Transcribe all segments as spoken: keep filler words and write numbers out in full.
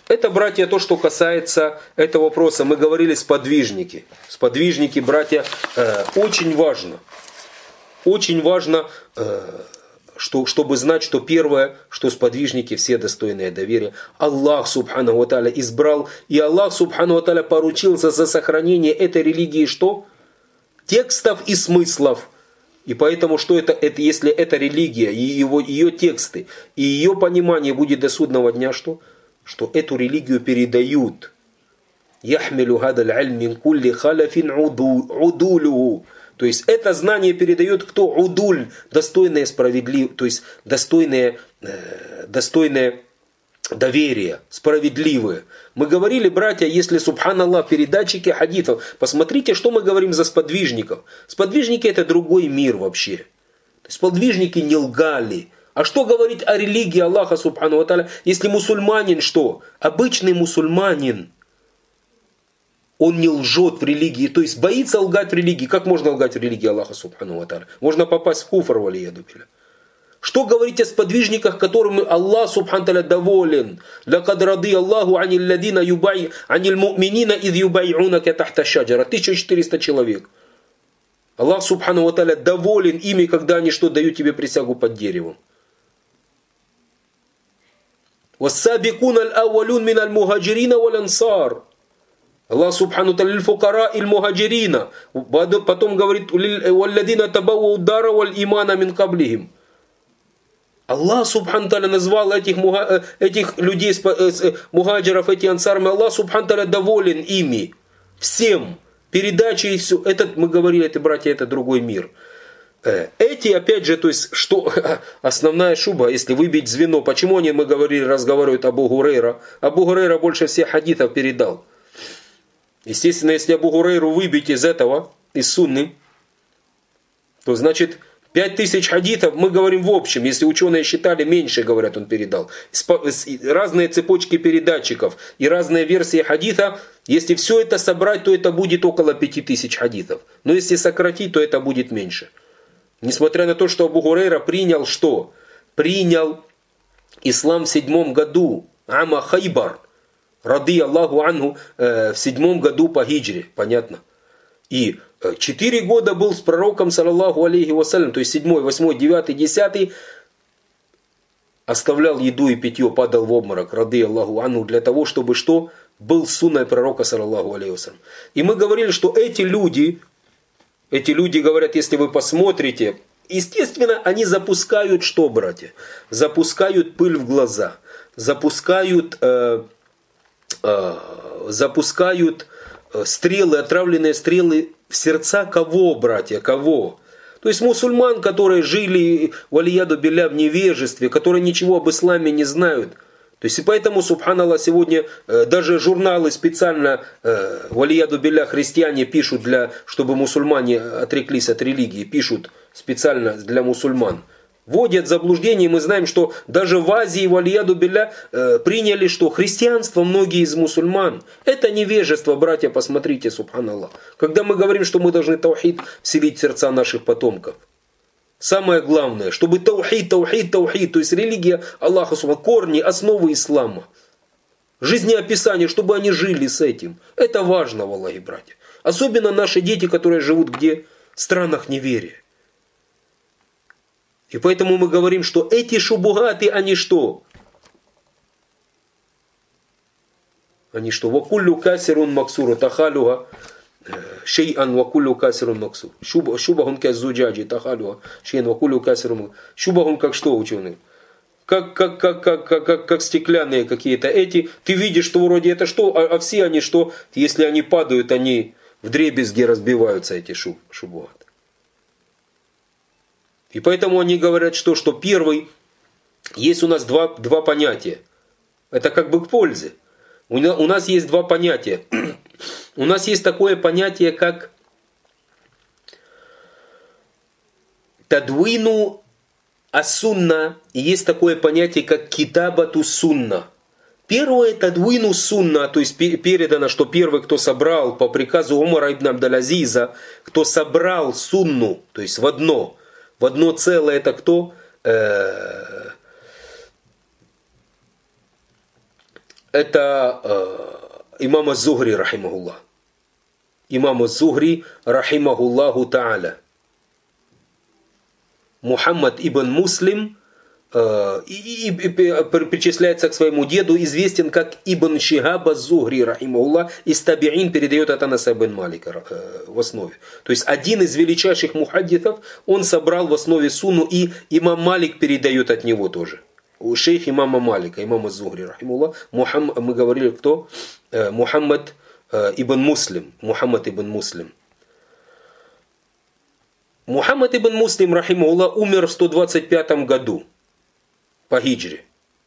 Это, братья, то, что касается этого вопроса. Мы говорили сподвижники. Сподвижники, братья, э, очень важно. Очень важно, э, что, чтобы знать, что первое, что сподвижники все достойные доверия. Аллах, субхану ва тааля, избрал, и Аллах, субхану ва тааля, поручился за сохранение этой религии, что? Текстов и смыслов. И поэтому, что это, это если эта религия, и его, ее тексты, и ее понимание будет до судного дня, что? Что эту религию передают. Яхмилу гадаль альм мин кулли халяфин удулюху. То есть это знание передает кто? Удуль, достойное справедливое, то есть достойное, э, достойное доверие, справедливые. Мы говорили, братья, если, субханаллах, передатчики хадитов, посмотрите, что мы говорим за сподвижников. Сподвижники это другой мир вообще. Сподвижники не лгали. А что говорить о религии Аллаха, субхану ва тааля, если мусульманин что? Обычный мусульманин. Он не лжет в религии, то есть боится лгать в религии. Как можно лгать в религии Аллаха, субхану ва тааля? Можно попасть в куфр, валияду билля. Что говорить о сподвижниках, которыми Аллах, субхану тааля, доволен? «Лакад ради Аллаху анил ладина юбай, анил му'минина ид юбай'унака тахта шаджара». тысяча четыреста человек. Аллах, субхану ва тааля, доволен ими, когда они что, дают тебе присягу под деревом. «Вассабикуна аль-ауалюн мин аль-мухаджирина валь-ансар». Аллах, субхану тааля, «Лиль-фукара иль-мухаджирина». Потом говорит «Валладина табауу дара валь-имана мин каблихим». Аллах, субхану тааля, назвал этих, этих людей, мухаджиров, этих ансарами. Аллах, субхану тааля, доволен ими. Всем. Передачи и все. Этот, мы говорили, это, братья, это другой мир. Эти, опять же, то есть, что основная шуба, если выбить звено, почему они, мы говорили, разговаривают Абу Гурейра? Абу Гурейра больше всех хадитов передал. Естественно, если Абу Гурейру выбить из этого, из сунны, то значит пять тысяч хадитов, мы говорим в общем, если ученые считали, меньше, говорят, он передал. Разные цепочки передатчиков и разные версии хадита, если все это собрать, то это будет около пяти тысяч хадитов. Но если сократить, то это будет меньше. Несмотря на то, что Абу Гурейра принял что? Принял ислам в седьмом году, Ама Хайбар, ради Аллаху анху, в седьмом году по хиджре, понятно. И четыре года был с пророком, саллаллаху алейхи вассалям, то есть седьмой, восьмой, девятый, десятый, оставлял еду и питье, падал в обморок, ради Аллаху анху, для того, чтобы что? Был сунной пророка, саллаллаху алейхи вассалям. И мы говорили, что эти люди, эти люди говорят, если вы посмотрите, естественно, они запускают что, братья? Запускают пыль в глаза, запускают, э, э, запускают стрелы, отравленные стрелы в сердца кого, братья, кого? То есть мусульман, которые жили, валияду билля, в невежестве, которые ничего об исламе не знают. То есть и поэтому, субханаллах, сегодня э, даже журналы специально, э, валияду билля, христиане пишут, для, чтобы мусульмане отреклись от религии, пишут специально для мусульман. Вводят в заблуждение, мы знаем, что даже в Азии, валияду билля, э, приняли, что христианство многие из мусульман. Это невежество, братья, посмотрите, субханаллах. Когда мы говорим, что мы должны таухид вселить в сердца наших потомков. Самое главное, чтобы таухид, таухид, таухид, то есть религия Аллаха, корни, основы ислама. Жизнеописание, чтобы они жили с этим. Это важно, валлахи, братья. Особенно наши дети, которые живут где? В странах неверия. И поэтому мы говорим, что эти шубугаты, они что? Они что? Вакуллю касирун максуру тахалюга шей'ан вакуллю касирун максур. Шубахун каззуджаджи тахалюга шей'ан вакуллю касирун максур. Шубахун как что, ученые? Как, как, как, как, как, как, как стеклянные какие-то эти. Ты видишь, что вроде это что, а, а все они что? Если они падают, они вдребезги разбиваются, эти шуб, шубугаты. И поэтому они говорят, что, что первый, есть у нас два, два понятия. Это как бы к пользе. У, у нас есть два понятия. У нас есть такое понятие, как тадвину ас-сунна. И есть такое понятие, как китабату сунна. Первое тадвину сунна, то есть передано, что первый, кто собрал по приказу Умара ибн Абдаль-Азиза, кто собрал сунну, то есть в одно, в одно целое, это кто? Это это э, имам аз-Зухри, рахимахуллах. Имам аз-Зухри, рахимахуллаху та'аля. Мухаммад ибн Муслим э, и, и, и, причисляется к своему деду, известен как Ибн Шихаб аз-Зухри, рахимахуллах, из табиин передает от Анаса ибн Малика э, в основе. То есть один из величайших мухаддисов, он собрал в основе сунну, и имам Малик передает от него тоже. У шейх имама Малика, имама аз-Зухри, рахимахуллах, Мухаммад, мы говорили, кто? Э, Мухаммад э, ибн Муслим. Мухаммад ибн Муслим. Мухаммад ибн Муслим, рахимахуллах, умер в сто двадцать пятом году по хиджре.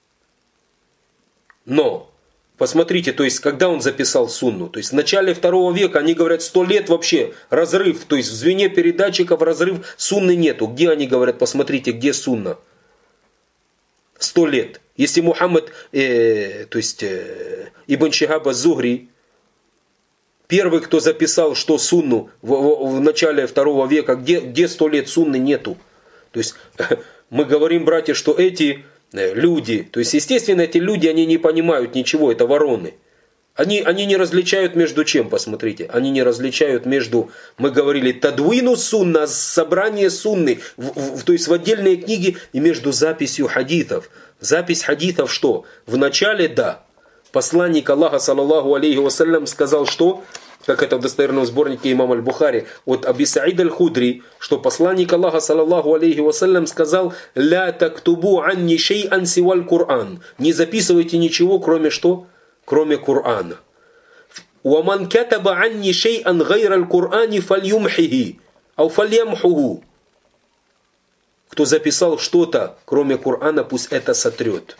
Но, посмотрите, то есть, когда он записал сунну, то есть в начале второго века, они говорят, сто лет вообще разрыв, то есть в звене передатчиков разрыв, сунны нету. Где они говорят, посмотрите, где сунна? Сто лет. Если Мухаммад, э, то есть э, Ибн Шихаб аз-Зухри, первый, кто записал, что сунну в, в, в начале второго века, где, где сто лет сунны нету. То есть мы говорим, братья, что эти люди, то есть естественно эти люди, они не понимают ничего, это вороны. Они, они не различают между чем, посмотрите. Они не различают между, мы говорили, тадвину сунна, собрание сунны, в, в, то есть в отдельные книги, и между записью хадитов. Запись хадитов что? В начале, да. Посланник Аллаха, саллаллаху алейхи вассалям, сказал, что, как это в достоверном сборнике имама аль-Бухари, от Аби Саида аль-Худри, что посланник Аллаха, саллаллаху алейхи вассалям, сказал, «Ля тактубу анни шей'ан сиваль Кур'ан». Не записывайте ничего, кроме что? Кроме Кур'ана. «Уаман катаба анни шей'ан гайра аль-Кур'ани фальюмхихи, ау фальямхуху». Кто записал что-то, кроме Кур'ана, пусть это сотрет.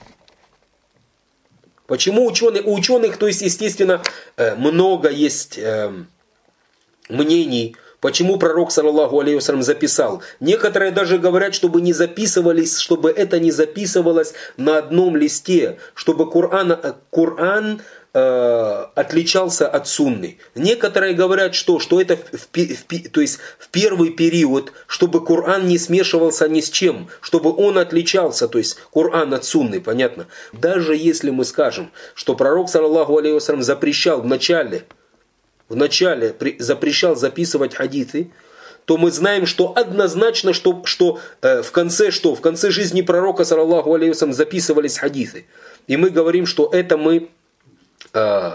Почему ученые, у ученых, то есть, естественно, много есть мнений, почему пророк, саллаллаху алейхи вассалям, записал. Некоторые даже говорят, чтобы не записывались, чтобы это не записывалось на одном листе, чтобы Кур'ан, Кур'ан э, отличался от сунны. Некоторые говорят, что, что это в, в, то есть, в первый период, чтобы Кур'ан не смешивался ни с чем, чтобы он отличался, то есть Кур'ан от сунны, понятно. Даже если мы скажем, что пророк, саллаллаху алейхи вассалям, запрещал в начале, в начале запрещал записывать хадисы, то мы знаем, что однозначно, что, что э, в конце что? В конце жизни пророка, саллаллаху алейхи вассалям, записывались хадисы. И мы говорим, что это мы э,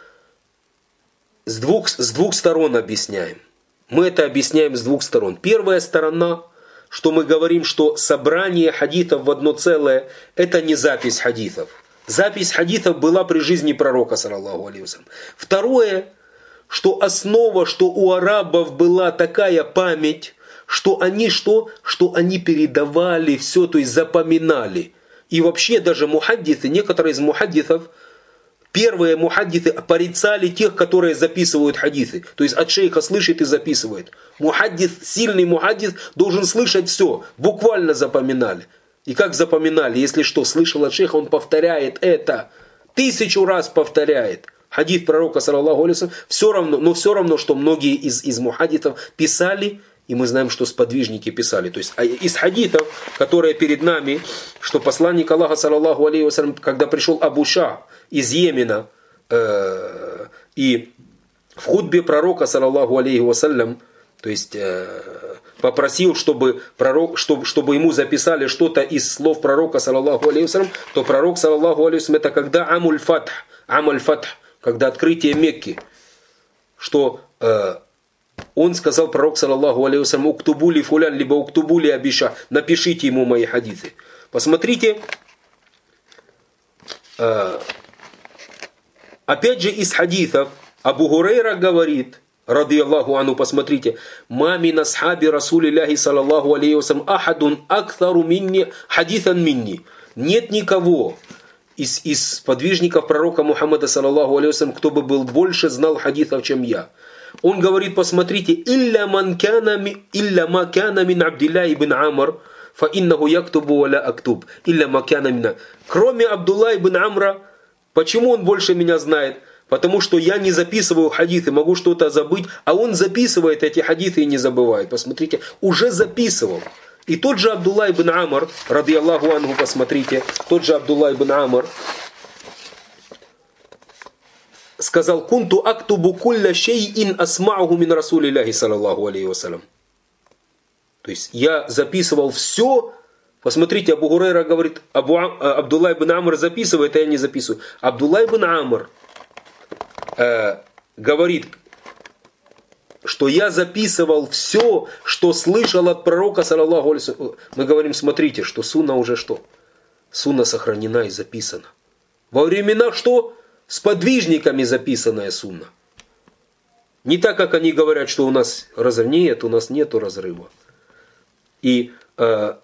с, двух, с двух сторон объясняем. Мы это объясняем с двух сторон. Первая сторона, что мы говорим, что собрание хадисов в одно целое, это не запись хадисов. Запись хадисов была при жизни пророка, саллаллаху алейхи вассалям. Второе, что основа, что у арабов была такая память, что они что? Что они передавали все, то есть запоминали. И вообще даже мухаддисы, некоторые из мухаддисов, первые мухаддисы порицали тех, которые записывают хадисы. То есть от шейха слышит и записывает. Мухаддис, сильный мухаддис должен слышать все. Буквально запоминали. И как запоминали? Если что, слышал от шейха, он повторяет это. Тысячу раз повторяет. Хадис пророка, саллаллаху алейхи вассалям, все равно, но все равно, что многие из, из мухаддисов писали, и мы знаем, что сподвижники писали. То есть из хадисов, которые перед нами, что посланник Аллаха, саллаллаху алейхи вассалям, когда пришел Абу Ша из Йемена, э, и в хутбе пророка, саллаллаху алейхи вассалям, то есть э, попросил, чтобы, пророк, чтобы, чтобы ему записали что-то из слов пророка, саллаллаху алейхи вассалям, то пророк, саллаллаху алейхи вассалям, это когда амуль фатх, амуль фатх, когда открытие Мекки, что э, он сказал, пророк, саллаллаху алейхи вассалям, уктубули фулян, либо уктубули абиша, напишите ему мои хадисы. Посмотрите, э, опять же из хадисов, Абу Гурейра говорит, ради Аллаху анху, посмотрите, ма мин асхаби расулилляхи, саллаллаху алейхи вассалям, ахадун акθару минни, хадисан минни. Нет никого Из, из подвижников пророка Мухаммада, саллаллаху алейхи вассалям, кто бы был больше знал хадисов, чем я. Он говорит, посмотрите, «Илля ма кяна мин Абдилля ибн Амр, фа иннаху яктубу ва ла актуб». «Илля ма кяна мин». Кроме Абдулла ибн Амра, почему он больше меня знает? Потому что я не записываю хадисы, могу что-то забыть, а он записывает эти хадисы и не забывает. Посмотрите, уже записывал. И тот же Абдулла ибн Амр, ради Аллаху анху, посмотрите, тот же Абдулла ибн Амр, сказал: «Кунту актубу кулля шейин асма'уху мин расулилляхи саллаллаху алейхи вассалям». То есть я записывал все. Посмотрите, Абу Гурейра говорит, Абу, Абдулла ибн Амр записывает, а я не записываю. Абдулла ибн Амр э, говорит, что я записывал все, что слышал от пророка, саллаллаху алейхи вассалям. Мы говорим, смотрите, что сунна уже что? Сунна сохранена и записана. Во времена что? С подвижниками записанная сунна. Не так, как они говорят, что у нас разрыв. Нет, у нас нету разрыва. И э,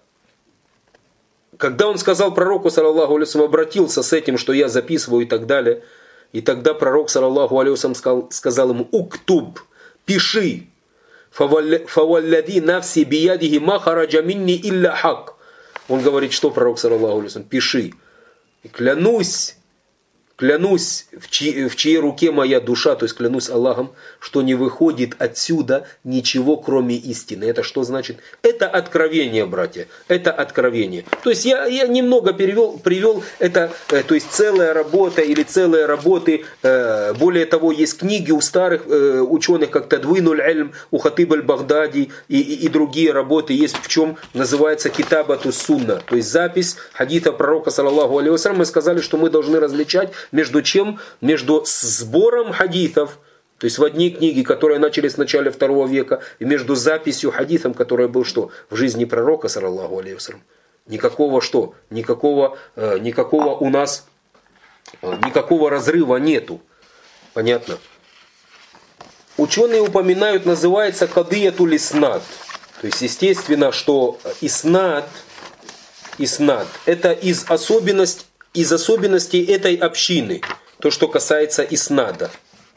когда он сказал пророку, саллаллаху алейхи вассалям, обратился с этим, что я записываю и так далее, и тогда пророк, саллаллаху алейхи вассалям, сказал, сказал ему: «Уктуб, пиши, фаваллади навси биядихи ма хараджа минни илля хак». Он говорит, что пророк, саллаллаху алейхи вассалям, пиши. И клянусь, клянусь, в чьей, в чьей руке моя душа, то есть клянусь Аллахом, что не выходит отсюда ничего, кроме истины. Это что значит? Это откровение, братья. Это откровение. То есть я, я немного перевел, привел это, э, то есть целая работа или целые работы. Э, более того, есть книги у старых э, ученых, как Тадвинуль Ильм, у Хатиб аль-Багдади и, и, и другие работы. Есть в чем называется Китабатус Сунна. То есть запись хадита пророка, саллаллаху алейхи вассалям. Мы сказали, что мы должны различать между чем? Между сбором хадитов, то есть в одни книги, которые начались в начале второго века, и между записью хадитом, который был что? В жизни пророка, саллаллаху алейхи вассалям. Никакого что? Никакого, э, никакого у нас, э, никакого разрыва нету. Понятно? Ученые упоминают, называется кадиятуль иснад. То есть естественно, что иснад, иснад это из особенностей, из особенностей этой общины, то, что касается иснада.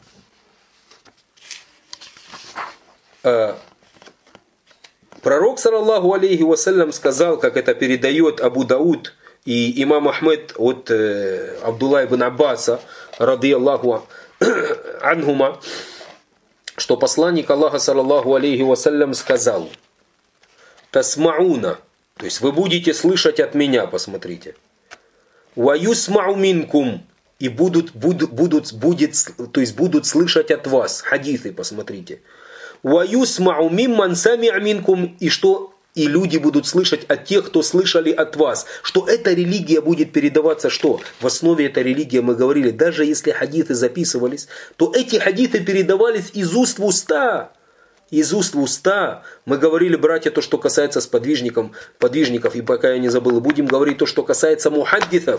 Пророк, саллаллаху алейхи вассалям, сказал, как это передает Абу Дауд и имам Ахмед от э, Абдулла ибн Аббаса, радийаллаху анхума, что посланник Аллаха, саллаллаху алейхи вассалям, сказал: «Тасмауна», то есть вы будете слышать от меня, посмотрите. «Ваюсмау минкум», и будут, будут, будут, будет, то есть будут слышать от вас хадисы, посмотрите. «Ваюсмау мимман сами'а минкум», и что и люди будут слышать от тех, кто слышали от вас, что эта религия будет передаваться, что в основе этой религии, мы говорили, даже если хадисы записывались, то эти хадисы передавались из уст в уста. Из уст в уста. Мы говорили, братья, то, что касается сподвижников, подвижников, и пока я не забыл, будем говорить то, что касается мухаддисов.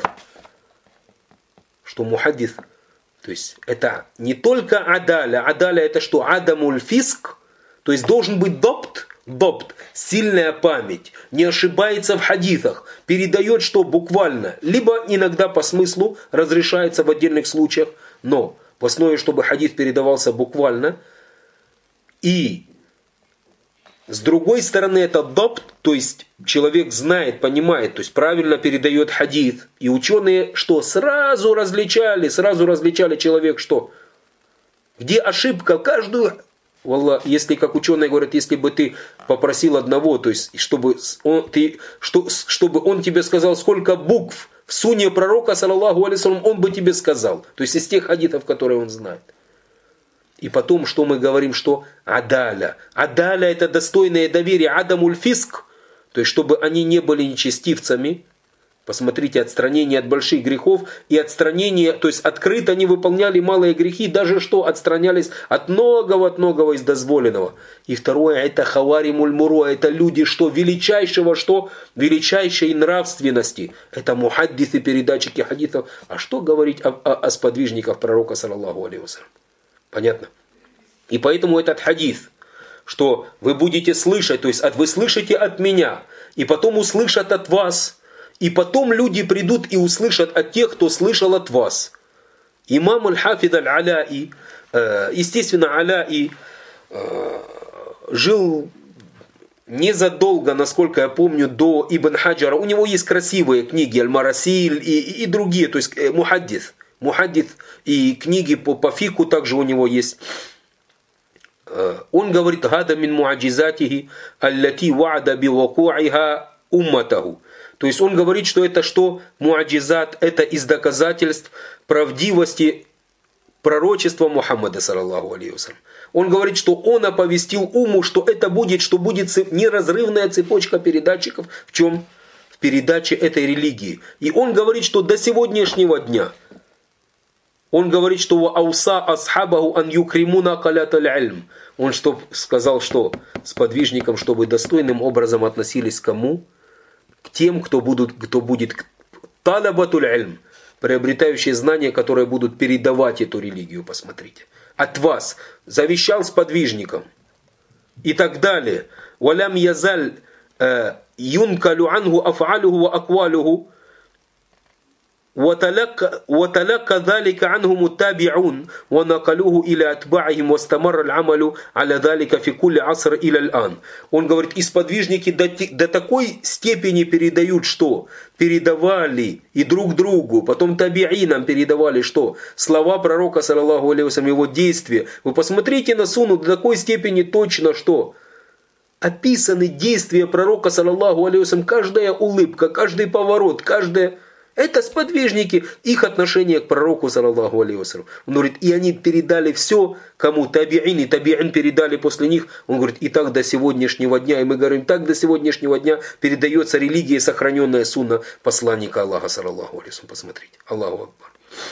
Что мухаддис, то есть это не только адаля. Адаля это что? Адамуль фиск. То есть должен быть добт, добт, сильная память, не ошибается в хадисах, передает что буквально, либо иногда по смыслу разрешается в отдельных случаях, но в основе, чтобы хадис передавался буквально. И с другой стороны это добт, то есть человек знает, понимает, то есть правильно передает хадис. И ученые что? Сразу различали, сразу различали человек что? Где ошибка? Каждую... Валла, если, как ученые говорят, если бы ты попросил одного, то есть чтобы он, ты, что, чтобы он тебе сказал, сколько букв в сунне пророка, саллаллаху алейхи вассалям, он бы тебе сказал. То есть из тех хадисов, которые он знает. И потом, что мы говорим, что адаля. Адаля это достойное доверие, адамуль фиск. То есть, чтобы они не были нечестивцами. Посмотрите, отстранение от больших грехов и отстранение, то есть открыто они выполняли малые грехи, даже что отстранялись от многого, от многого из дозволенного. И второе, это хаваримуль муруа, это люди, что величайшего, что величайшей нравственности. Это мухаддисы, передатчики хадисов. А что говорить о, о, о сподвижниках пророка, саллаллаху алейхи вассалям? Понятно? И поэтому этот хадис, что вы будете слышать, то есть от, вы слышите от меня, и потом услышат от вас, и потом люди придут и услышат от тех, кто слышал от вас. Имам аль-Хафид аль-Аляи, естественно, Аляи жил незадолго, насколько я помню, до Ибн Хаджара. У него есть красивые книги, Аль-Марасиль и, и другие, то есть мухаддис. Мухаддис и книги по, по фику также у него есть. Он говорит: «Гада мин муаджизатихи, аллати ва'да биваку'иха умматаху». То есть он говорит, что это что? Муаджизат, это из доказательств правдивости пророчество Мухаммада, саллаллаху алейхи вассалям. Он говорит, что он оповестил умму, что это будет, что будет неразрывная цепочка передатчиков. В чем? В передаче этой религии. И он говорит, что до сегодняшнего дня, он говорит, что ауса асхабаху ан юкримуна каляталь ильм. Он что, сказал, что сподвижникам, чтобы достойным образом относились к кому? К тем, кто, будут, кто будет талабатуль ильм, приобретающие знания, которые будут передавать эту религию, посмотрите. От вас. Завещал сподвижникам. И так далее. Валям язаль юнкалю анху афалюху ва аквалюху. وتلقى ذلك عنهم التابعون ونقلوه إلى أتباعهم واستمر العمل على ذلك في كل عصر إلى الآن. Он говорит, и сподвижники до, до такой степени передают, что передавали и друг другу, потом табиинам передавали, что слова пророка, саллаллаху алейхи вассалям, его действия. Вы посмотрите на сунну, до такой степени точно, что описаны действия пророка, саллаллаху алейхи вассалям, каждая улыбка, каждый поворот, каждая... Это сподвижники, их отношение к пророку, саллаллаху алейхи вассалям. Он говорит, и они передали все, кому табиин, и табиин передали после них. Он говорит, и так до сегодняшнего дня. И мы говорим, так до сегодняшнего дня передается религия, сохраненная сунна посланника Аллаха, саллаллаху алейхи вассалям. Посмотрите, Аллаху Акбар.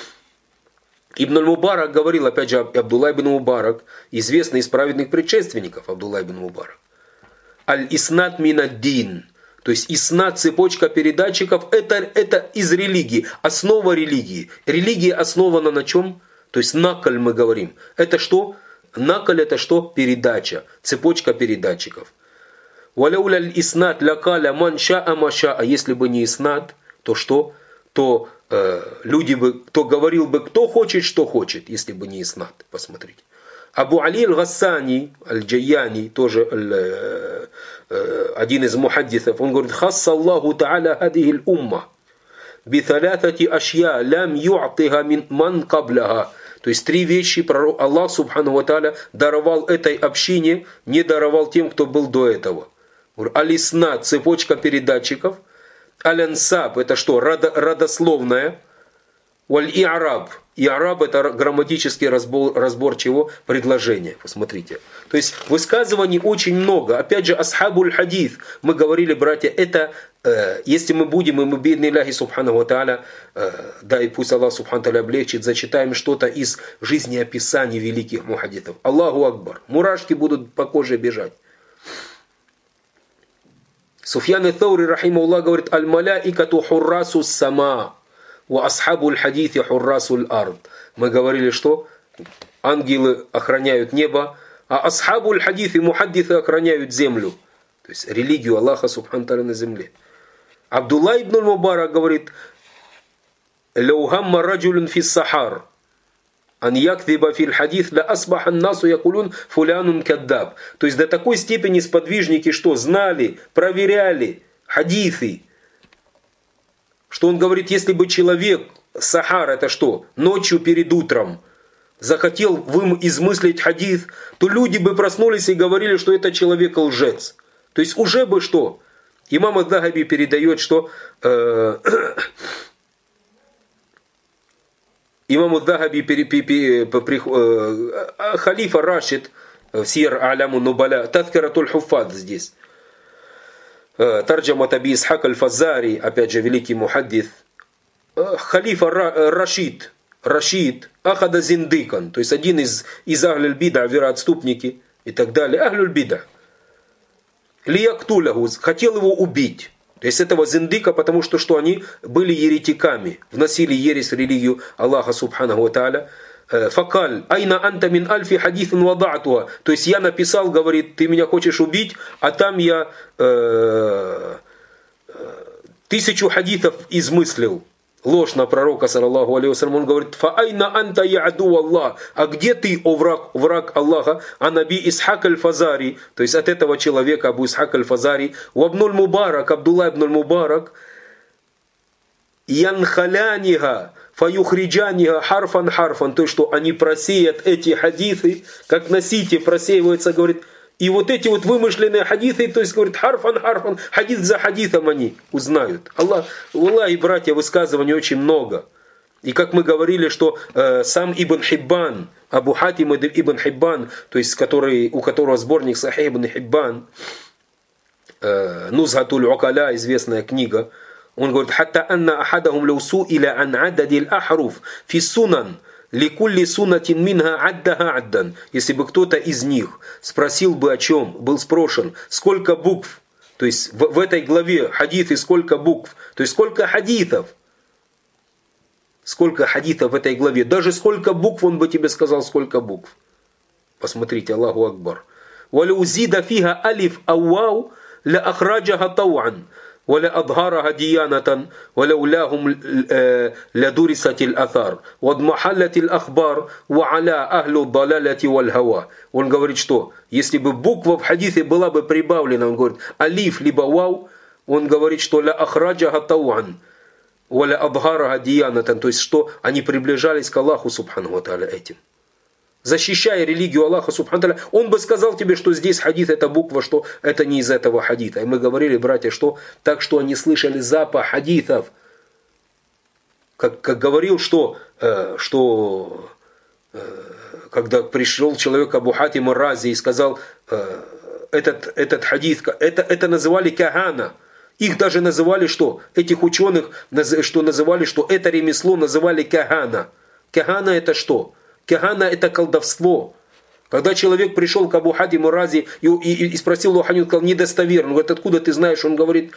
Ибн аль-Мубарак говорил, опять же, Абдулла ибн Мубарак, известный из праведных предшественников, Абдулла ибн Мубарак. Аль-Иснат мин-ад-дин. То есть иснат, цепочка передатчиков, это, это из религии, основа религии. Религия основана на чем? То есть накаль мы говорим. Это что? Накаль это что? Передача, цепочка передатчиков. Валяуля иснат лякаля ман шаа маша. А если бы не иснат, то что? То э, люди бы, кто говорил бы, кто хочет, что хочет, если бы не иснат. Посмотрите. Абу Али аль-Гассани, аль-Джайяни, тоже э, э, один из мухаддисов, он говорит, «Хасса Аллаху та'аля хадихи л-умма биталятати ашья лям ю'атиха мин ман кабляха». То есть три вещи Аллах субхану ва та'аля даровал этой общине, не даровал тем, кто был до этого. Алиснат, цепочка передатчиков. Аль-Ансаб, это что? Родословная. Валь-И'раб. И'раб это грамматический разбор, разбор чего? Предложения. Посмотрите. То есть высказываний очень много. Опять же, асхабуль хадис. Мы говорили, братья, это, э, если мы будем, и мы бедный Аллахи субхану ва та'аля, э, да и пусть Аллах субхану ва та'аля облегчит, зачитаем что-то из жизнеописаний великих мухаддисов. Аллаху Акбар. Мурашки будут по коже бежать. Суфьян ат-Таури, рахимахуллах, говорит, аль-маляикату хуррасу сама. Ва асхабуль хадиси хуррасуль ард. Мы говорили, что ангелы охраняют небо, а асхабуль хадиси, мухаддисы, охраняют землю. То есть религию Аллаха субхану та'аля на земле. Абдулла ибн аль-Мубарак говорит, «Лау гамма раджулюн фи сахар, ан якдиба фил хадис, ла асбаха насу якулюн фулянун каддаб». То есть до такой степени сподвижники, что знали, проверяли хадисы, что он говорит, если бы человек, сахар это что, ночью перед утром захотел вым измыслить хадис, то люди бы проснулись и говорили, что это человек лжец. То есть уже бы что? Имам ад-Дахаби передает, что э, имам ад-Дахаби э, халифа Рашид в Сир Аляму Нубаля, Тазкиратуль Хуффаз здесь. Тарджама Аби Исхак аль-Фазари, опять же великий мухаддис, халифа Рашид, Рашид, Ахада Зиндыкан, то есть один из, из Ахлюль-Бида, вероотступники и так далее, Ахлюль-Бида. Лияктуляху, хотел его убить. То есть этого зиндыка, потому что, что они были еретиками, вносили ересь в религию Аллаха субханаху ва та'аля. Факаль, айна анта мин альфи хадифин вадатуа. То есть я написал, говорит, ты меня хочешь убить, а там я э, тысячу хадифов измыслил. Ложь на пророка, саллаллаху алейхи вассалям. Он говорит, фа айна анта я аду Аллах. А где ты, о враг, враг Аллаха? А наби Исхак аль-Фазари. То есть от этого человека, Абу Исхак аль-Фазари. Вабнуль Мубарак, Абдулла ибн Мубарак. Янхаляниха. Фаюхриджаниха харфан харфан, то, что они просеят эти хадисы, как на сите просеиваются, говорит, и вот эти вот вымышленные хадисы, то есть, говорит, харфан харфан, хадис за хадисом они узнают. Аллах, Аллах и братья, высказываний очень много. И как мы говорили, что э, сам Ибн Хиббан, Абу Хатим Ибн Хиббан, то есть который, у которого сборник Сахих Ибн Хиббан, э, Нузхатуль Укаля, известная книга, он говорит: «Хатта анна ахадахум лау суиля ан ададил ахруф фи сунан, ликулли сунатин минха аддаха аддан». Если бы кто-то из них спросил бы о чем, был спрошен, сколько букв, то есть в, в этой главе хадиты, сколько букв, то есть сколько хадитов, сколько хадитов в этой главе, даже сколько букв, он бы тебе сказал, сколько букв. Посмотрите, Аллаху Акбар. «Валяу зида фиха алиф ауау ля ахраджаха тауан, валя адхараха диянатан, валяуляхум лядурисатил атар, вадмахаллатил ахбар, ва'аля ахлю далаляти валь хава». Он говорит, что если бы буква в хадисе была бы прибавлена, он говорит, алиф либо вау, он говорит, что ля ахраджаха тауан, валя адхараха диянатан, то есть что они приближались к Аллаху субхану ва тааля этим. Защищая религию Аллаха субхану ва тааля, он бы сказал тебе, что здесь хадис это буква, что это не из этого хадита. И мы говорили, братья, что так, что они слышали запах хадитов. Как, как говорил, что, э, что э, когда пришел человек Абу Хатим ар-Рази и сказал, э, этот, этот хадис, это, это называли кахана. Их даже называли что? Этих ученых, что называли, что это ремесло называли кахана. Кахана это что? Кахана это колдовство. Когда человек пришел к Абу Хатиму ар-Рази и, и, и спросил его, он сказал, недостоверно. Он говорит, откуда ты знаешь? Он говорит,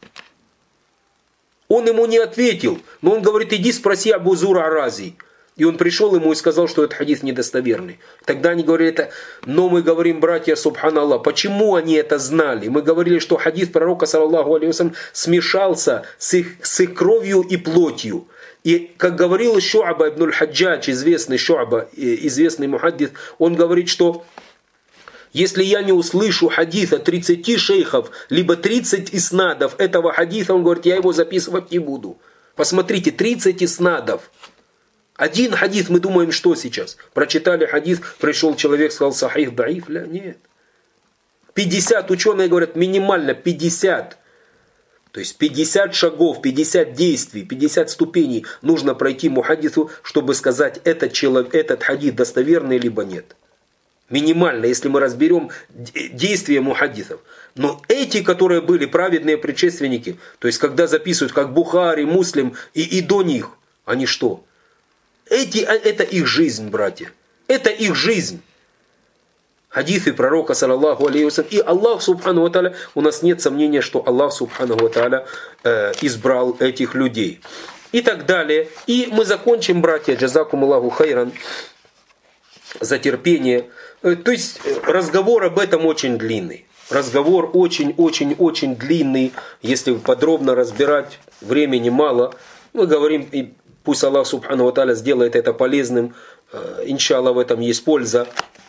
он ему не ответил. Но он говорит, иди спроси Абу Зура ар-Рази. И он пришел ему и сказал, что этот хадис недостоверный. Тогда они говорили это, но мы говорим, братья, субханаллах, почему они это знали? Мы говорили, что хадис пророка, саллаллаху алейхи вассалям, смешался с их, с их кровью и плотью. И как говорил Шу'аба ибн аль-Хаджадж, известный Шу'аба, известный мухаддис, он говорит, что если я не услышу хадиса тридцати шейхов, либо тридцать иснадов этого хадиса, он говорит, я его записывать не буду. Посмотрите, тридцать иснадов. Один хадис, мы думаем, что сейчас? Прочитали хадис, пришел человек, сказал, сахих, даиф, ля, нет. пятьдесят, ученые говорят, минимально пятьдесят. То есть пятьдесят шагов, пятьдесят действий, пятьдесят ступеней нужно пройти мухаддису, чтобы сказать, этот, человек, этот хадис достоверный, либо нет. Минимально, если мы разберем действия мухаддисов. Но эти, которые были праведные предшественники, то есть когда записывают, как Бухари, Муслим и, и до них, они что? Эти, это их жизнь, братья. Это их жизнь. Хадисы пророка, саллаллаху алейхи вассалям. И Аллах, субхану ва тааля, у нас нет сомнения, что Аллах, субхану ва тааля, э, избрал этих людей. И так далее. И мы закончим, братья, джазакум Аллаху хайран, за терпение. Э, то есть разговор об этом очень длинный. Разговор очень-очень-очень длинный. Если подробно разбирать, времени мало. Мы говорим, и пусть Аллах субхану ва тааля сделает это полезным. Иншаллах, в этом есть польза.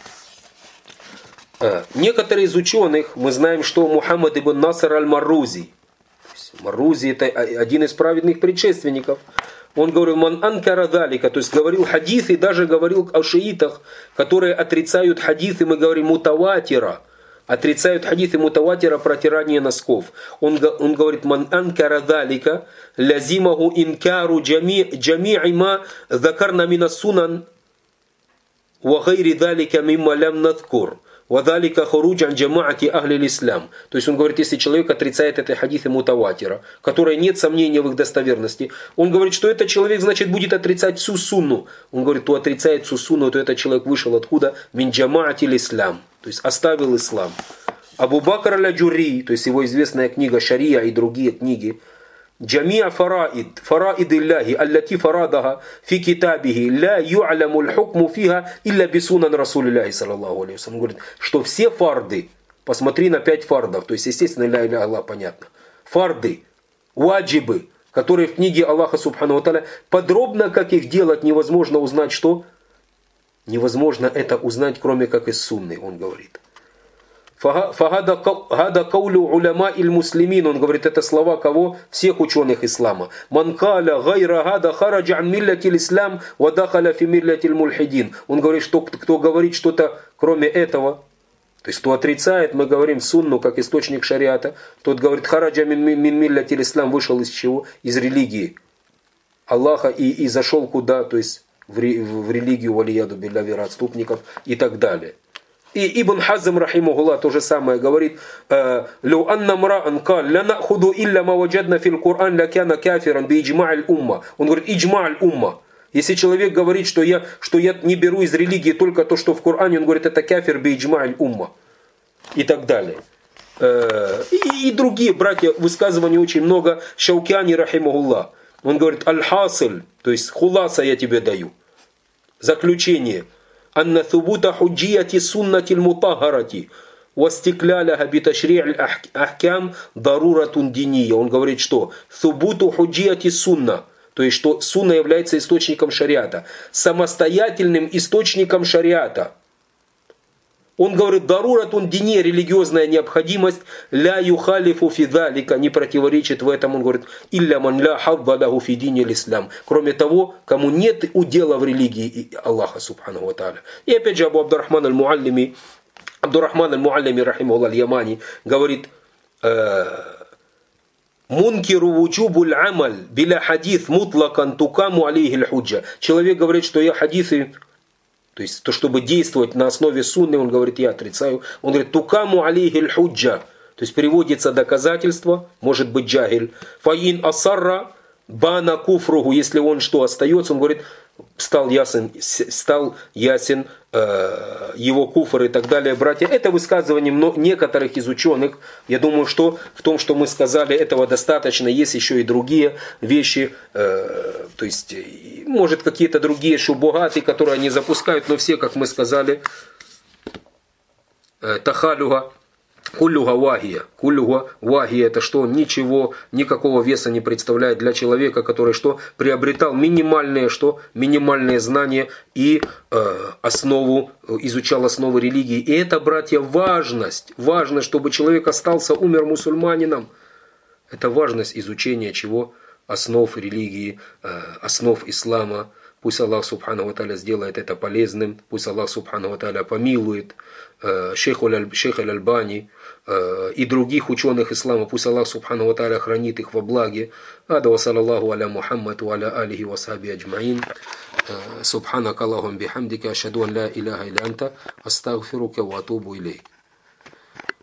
Некоторые из ученых, мы знаем, что Мухаммад ибн Наср аль-Маррузи, Маррузи это один из праведных предшественников, он говорил, ман анкара далика, то есть говорил хадисы, даже говорил о шиитах, которые отрицают хадисы, мы говорим мутаватира, отрицают хадисы мутаватира, протирание носков. Он, он говорит, ман анкара далика, лязимаху инкару джами'и ма закарна мина сунан, ва гайри далика мимма лям надкур. وَذَلِكَ خُرُوجَ عَنْ جَمَاعَةِ أَهْلِ الْإِسْلَامِ. То есть он говорит, если человек отрицает это хадисы мутаватира, которые нет сомнения в их достоверности, он говорит, что этот человек, значит, будет отрицать всю сунну. Он говорит, кто отрицает всю сунну, то этот человек вышел откуда? «Мин джамаати l'Ислам», то есть оставил ислам. Абу Бакр аль-Аджури, то есть его известная книга «Шария» и другие книги, جميع فرائد فرائد الله التي فرضها في كتابه لا يعلم الحكم فيها إلا بسنن رسول الله صلى الله عليه وسلم. Говорит, что все фарды, посмотри на пять фардов, то есть естественно ля иля Аллах понятно, фарды, ваджибы, которые в книге Аллаха субхану ва тааля, подробно как их делать невозможно узнать, что? Невозможно это узнать, кроме как из сунны, он говорит. Фагада каулю уляма иль муслимин, он говорит, это слова кого? Всех ученых ислама. Манкаля гайра гада хараджа ан милляти l'Ислам ва дахаля фи милляти l'мульхидин. Он говорит, что кто говорит что-то кроме этого, то есть кто отрицает, мы говорим сунну как источник шариата, тот говорит хараджа мин милляти l'Ислам, вышел из чего? Из религии. Аллаха и, и зашел куда? То есть в, ре, в религию валияду билля, вероотступников и так далее. И Ибн Хазм, рахимахуллах, то же самое говорит: «Лю анна мраан кал, ля нахуду илля ма ваджадна фил Кур'ан, ля кяна кафиран би иджма'аль умма». Он говорит: иджма'аль умма. Если человек говорит, что я, что я не беру из религии только то, что в Коране, он говорит, это кафир би иджма'аль умма. И так далее. И, и другие, братья, высказываний очень много. Шаукяни, рахимахуллах, он говорит: аль-хасиль, то есть хуласа я тебе даю. Заключение. أن ثبوت حجية سنة المطهرة واستقلالها بتشريع الأحكام ضرورة دينية. Он говорит, что ثبوت حجية сунна, то есть что сунна является источником шариата, самостоятельным источником шариата. Он говорит: даруратун дини, религиозная необходимость, ля юхалифу фи залика, не противоречит в этом. Он говорит: илля ман ля хадда лаху фи дини l'ислам, кроме того, кому нет удела в религии Аллаха субхану ва тааля. И опять же Абу Абдуррахман аль-Муаллими, Абдуррахман аль-Муаллими, рахимахуллах, аль-Ямани, говорит: мункиру вуджубуль амаль биля хадис мутлакан тукаму алейхи л-худжа. Человек говорит, что я хадисы, то есть, то, чтобы действовать на основе сунны, он говорит, я отрицаю. Он говорит: тукаму алейхи л-худжа. То есть, приводится доказательство, может быть джахиль. Фаин асарра бана куфругу. Если он что, остается, он говорит, стал ясен, стал ясен э, его куфр и так далее, братья. Это высказывание некоторых из ученых. Я думаю, что в том, что мы сказали, этого достаточно. Есть еще и другие вещи. Э, то есть, может, какие-то другие шубугаты, которые они запускают. Но все, как мы сказали, э, тахалюга. Куллюга вахия. Куллюга вахия — это что? Ничего, никакого веса не представляет для человека, который что? Приобретал минимальные, что? Минимальные знания и э, основу, изучал основы религии. И это, братья, важность. Важно, чтобы человек остался, умер мусульманином. Это важность изучения чего? Основ религии, э, основ ислама. Пусть Аллах субхану ва тааля сделает это полезным. Пусть Аллах субхану ва тааля помилует э, шейх аль-Альбани э, и других ученых ислама. Пусть Аллах субхану ва тааля хранит их во благе. Ада ва саллаллаху аля Мухаммад ва аля алихи ва сахби аджмаин. Субханак Аллахум бихамдика, ашхаду ан ла иляха илля анта, астагфирука ва атубу илейк.